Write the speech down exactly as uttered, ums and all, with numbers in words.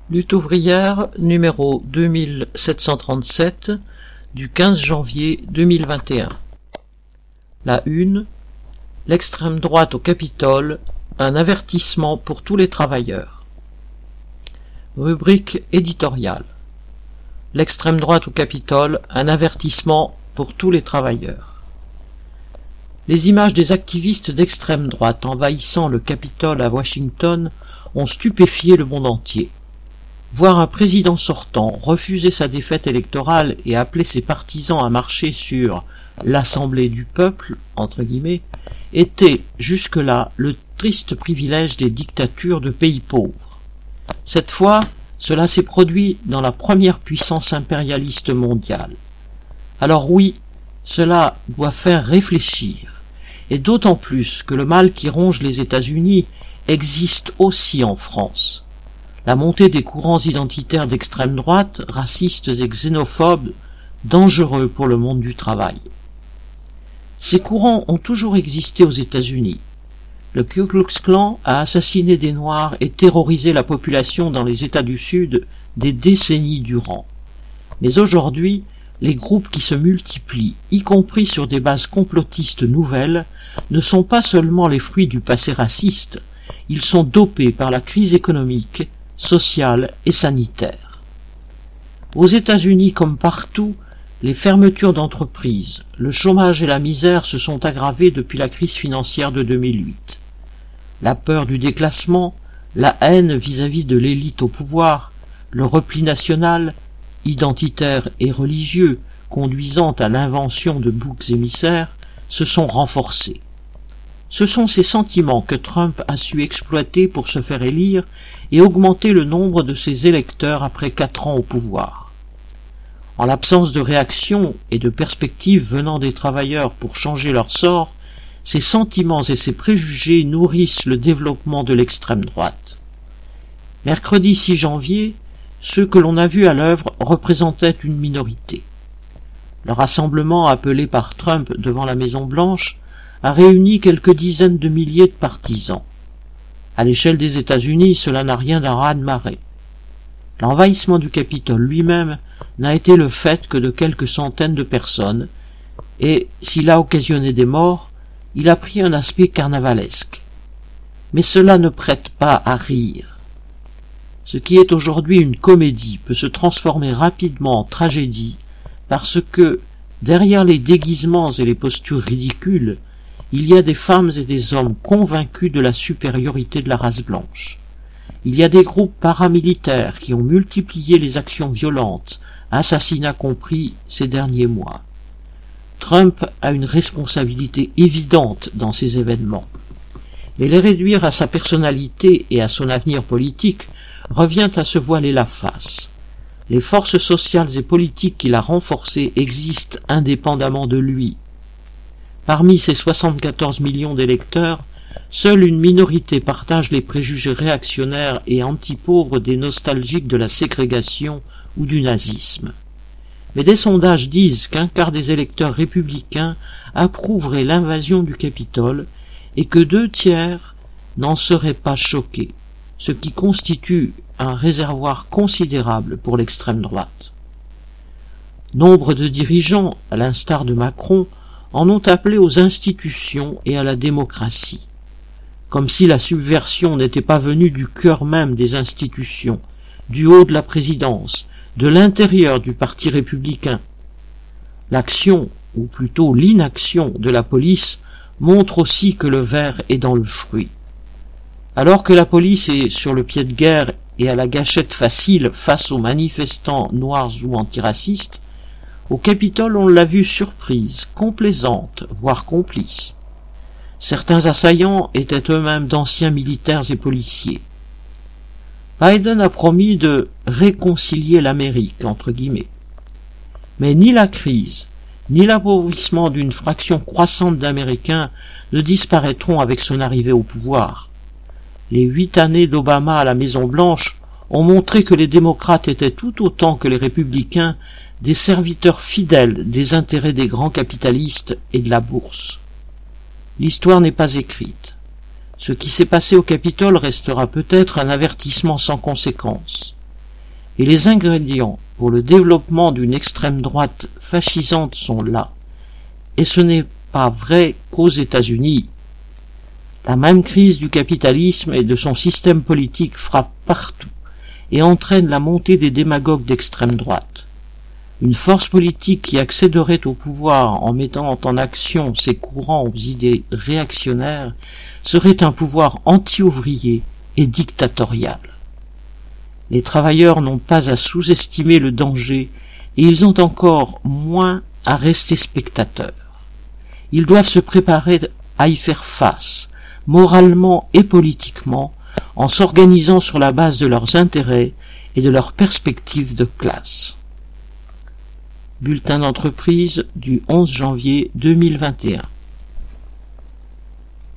Lutte ouvrière numéro deux mille sept cent trente-sept du quinze janvier deux mille vingt et un. La une, l'extrême droite au Capitole, un avertissement pour tous les travailleurs. Rubrique éditoriale. L'extrême droite au Capitole, un avertissement pour tous les travailleurs. Les images des activistes d'extrême droite envahissant le Capitole à Washington ont stupéfié le monde entier. Voir un président sortant refuser sa défaite électorale et appeler ses partisans à marcher sur « l'Assemblée du peuple » entre guillemets, était jusque-là le triste privilège des dictatures de pays pauvres. Cette fois, cela s'est produit dans la première puissance impérialiste mondiale. Alors oui, cela doit faire réfléchir, et d'autant plus que le mal qui ronge les États-Unis existe aussi en France. La montée des courants identitaires d'extrême droite, racistes et xénophobes, dangereux pour le monde du travail. Ces courants ont toujours existé aux États-Unis. Le Ku Klux Klan a assassiné des Noirs et terrorisé la population dans les États du Sud des décennies durant. Mais aujourd'hui, les groupes qui se multiplient, y compris sur des bases complotistes nouvelles, ne sont pas seulement les fruits du passé raciste, ils sont dopés par la crise économique, sociale et sanitaire. Aux États-Unis comme partout, les fermetures d'entreprises, le chômage et la misère se sont aggravés depuis la crise financière de deux mille huit. La peur du déclassement, la haine vis-à-vis de l'élite au pouvoir, le repli national, identitaire et religieux, conduisant à l'invention de boucs émissaires, se sont renforcés. Ce sont ces sentiments que Trump a su exploiter pour se faire élire et augmenter le nombre de ses électeurs après quatre ans au pouvoir. En l'absence de réaction et de perspectives venant des travailleurs pour changer leur sort, ces sentiments et ces préjugés nourrissent le développement de l'extrême droite. Mercredi six janvier, ceux que l'on a vus à l'œuvre représentaient une minorité. Le rassemblement appelé par Trump devant la Maison-Blanche a réuni quelques dizaines de milliers de partisans. À l'échelle des États-Unis, cela n'a rien d'un raz-de-marée. L'envahissement du Capitole lui-même n'a été le fait que de quelques centaines de personnes, et s'il a occasionné des morts, il a pris un aspect carnavalesque. Mais cela ne prête pas à rire. Ce qui est aujourd'hui une comédie peut se transformer rapidement en tragédie parce que, derrière les déguisements et les postures ridicules, il y a des femmes et des hommes convaincus de la supériorité de la race blanche. Il y a des groupes paramilitaires qui ont multiplié les actions violentes, assassinats compris, ces derniers mois. Trump a une responsabilité évidente dans ces événements. Mais les réduire à sa personnalité et à son avenir politique revient à se voiler la face. Les forces sociales et politiques qu'il a renforcées existent indépendamment de lui. Parmi ces soixante-quatorze millions d'électeurs, seule une minorité partage les préjugés réactionnaires et anti-pauvres des nostalgiques de la ségrégation ou du nazisme. Mais des sondages disent qu'un quart des électeurs républicains approuveraient l'invasion du Capitole et que deux tiers n'en seraient pas choqués, ce qui constitue un réservoir considérable pour l'extrême droite. Nombre de dirigeants, à l'instar de Macron, en ont appelé aux institutions et à la démocratie, comme si la subversion n'était pas venue du cœur même des institutions, du haut de la présidence, de l'intérieur du parti républicain. L'action, ou plutôt l'inaction de la police, montre aussi que le ver est dans le fruit. Alors que la police est sur le pied de guerre et à la gâchette facile face aux manifestants noirs ou antiracistes, au Capitole on l'a vue surprise, complaisante, voire complice. Certains assaillants étaient eux-mêmes d'anciens militaires et policiers. Biden a promis de réconcilier l'Amérique, entre guillemets. Mais ni la crise, ni l'appauvrissement d'une fraction croissante d'Américains ne disparaîtront avec son arrivée au pouvoir. Les huit années d'Obama à la Maison-Blanche ont montré que les démocrates étaient tout autant que les républicains des serviteurs fidèles des intérêts des grands capitalistes et de la bourse. L'histoire n'est pas écrite. Ce qui s'est passé au Capitole restera peut-être un avertissement sans conséquence. et les ingrédients pour le développement d'une extrême droite fascisante sont là. Et ce n'est pas vrai qu'aux États-Unis. La même crise du capitalisme et de son système politique frappe partout et entraîne la montée des démagogues d'extrême droite. Une force politique qui accéderait au pouvoir en mettant en action ses courants aux idées réactionnaires serait un pouvoir anti-ouvrier et dictatorial. Les travailleurs n'ont pas à sous-estimer le danger et ils ont encore moins à rester spectateurs. Ils doivent se préparer à y faire face, moralement et politiquement, en s'organisant sur la base de leurs intérêts et de leurs perspectives de classe. Bulletin d'entreprise du onze janvier deux mille vingt et un.